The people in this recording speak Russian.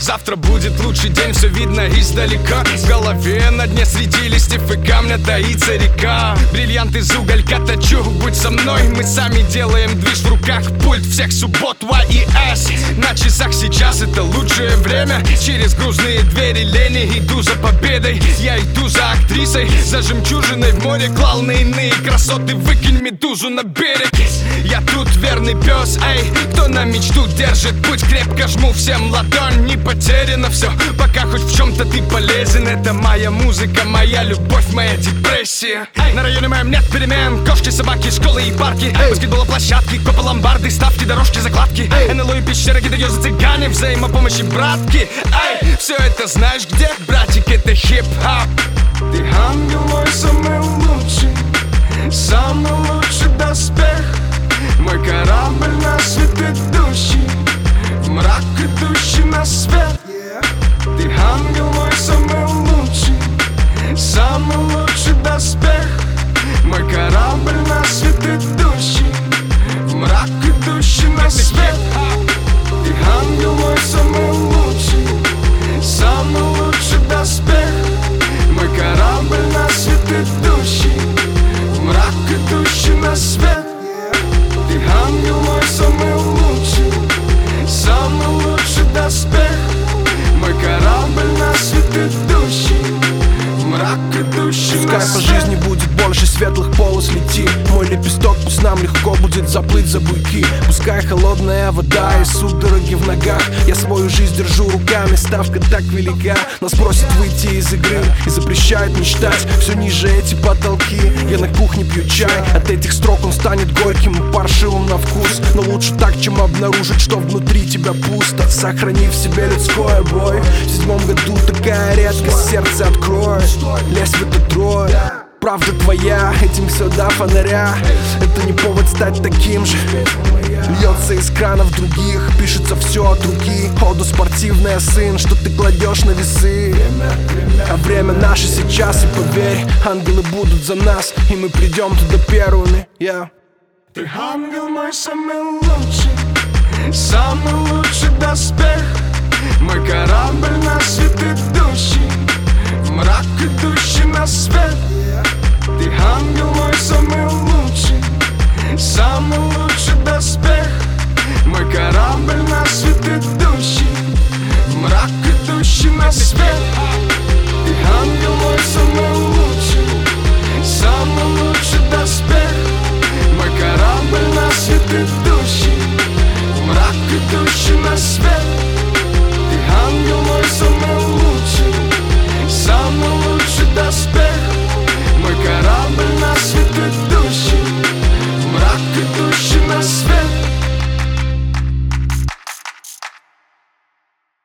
завтра будет лучший день, все видно издалека. В голове на дне среди листьев и камня таится река. Бриллиант из уголька точу, будь со мной. Мы сами делаем движ, в руках пульт всех суббот Y и S. На часах сейчас это лучшее время. Через грузные двери лени иду за победой. Я иду за актрисой, за жемчужиной в море клал на иные красоты. Выкинь медузу на берег. Я тут верный пес, эй, кто на мечту держит путь. Крепко жму всем ладонь, не потеряно все, пока хоть в чем-то ты полезен. Это моя музыка, моя любовь, моя депрессия. На районе моем нет перемен. Кошки, собаки, школы и парки, баскетболоплощадки, копы, ломбарды, ставки, дорожки, закладки, НЛО и пещеры, гидоёзы, цыгане, взаимопомощи, братки. Эй, все это знаешь где, братик, это хип-хоп. Ты ангел мой самый лучший, самый лучший доспех. Мой корабль на свет идущий, в мрак идущий на свет. Ты ангел мой самый лучший, самый лучший доспех. Мой корабль на свет идущий, в мрак идущий на свет. Ты ангел мой самый лучший, самый лучший доспех. Мой корабль на свет идущий, в мрак идущий на свет. Ты ангел мой самый лучший, самый лучший доспех. Мой корабль на свет идущий, в мрак идущий на свет. Пускай по жизни будет больше светлых полос, лети. Мой лепесток, пусть нам легко будет заплыть за буйки. Пускай холодная вода и судороги в ногах. Я свою жизнь держу руками, ставка так велика. Нас просят выйти из игры и запрещают мечтать. Все ниже эти потолки, я на кухне пью чай. От этих строк он станет горьким и паршивым на вкус. Но лучше так, чем обнаружить, что внутри тебя пусто. Сохрани в себе людское, бой. В 7-м году такая редкость, сердце открой. Лезь в этот рой. Правда твоя, этим все до фонаря. Это не повод стать таким же. Льется из кранов других, пишется все от руки. Ходу спортивная, сын, что ты кладешь на весы. А время наше сейчас, и поверь, ангелы будут за нас, и мы придем туда первыми. Ты ангел мой самый лучший, самый лучший доспех. Мой корабль на свет идущий, в мрак идущий на свет. Ты ангел мой самый лучший, самый лучший доспех. Мой корабль на свет идущий, в мрак идущий на свет. Ты ангел мой самый лучший, самый лучший доспех. Мой корабль на свет идущий, в мрак идущий на свет.